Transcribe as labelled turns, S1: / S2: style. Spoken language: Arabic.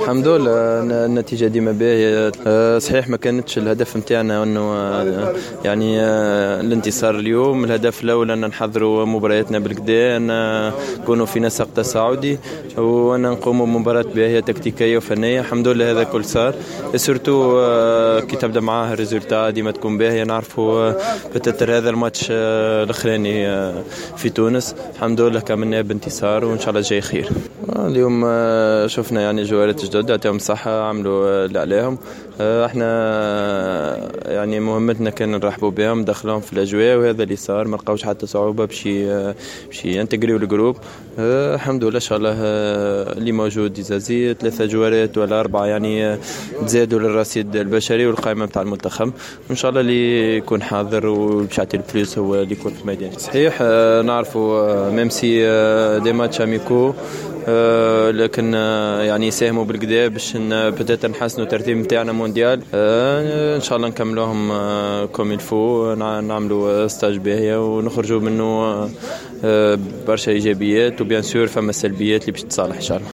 S1: الحمد لله النتيجة ديما باهية. صحيح ما كانتش الهدف متاعنا انه يعني الانتصار اليوم. الهدف الاول ان نحضروا مبارياتنا بالكدا، ان نكونوا في نسق تصاعدي وان نقوموا بمباراة باهية تكتيكية وفنية. الحمد لله هذا كل صار. سورتو كي تبدا معاه الريزولتا ديما تكون باهية. نعرفوا بتتر هذا الماتش الاخراني في تونس الحمد لله كملنا بانتصار وان شاء الله جاي خير. اليوم شفنا يعني جوارات جدد يعطيهم الصحة، عملوا اللي عليهم. احنا يعني مهمتنا كان نرحبوا بهم ندخلهم في الاجواء وهذا اللي صار. ما لقاوش حتى صعوبة باش ينتجريوا الجروب. الحمد لله ان شاء الله اللي موجود يزازي 3 جوارات ولا 4 يعني تزادوا للرصيد البشري والقائمة نتاع المنتخب. وان شاء الله اللي يكون حاضر وباش يعطي الفلوس هو اللي يكون في الميدان. صحيح نعرفوا ميمسي دي ماتش اميكو لكن يعني يساهموا بالكدا باش بدات نحسنوا الترتيب نتاعنا مونديال. ان شاء الله نكملوهم كوم الفو، نعملوا ستاج باهيه ونخرجوا منه برشا ايجابيات وبيان سور فما سلبيات اللي باش تصالح ان شاء الله.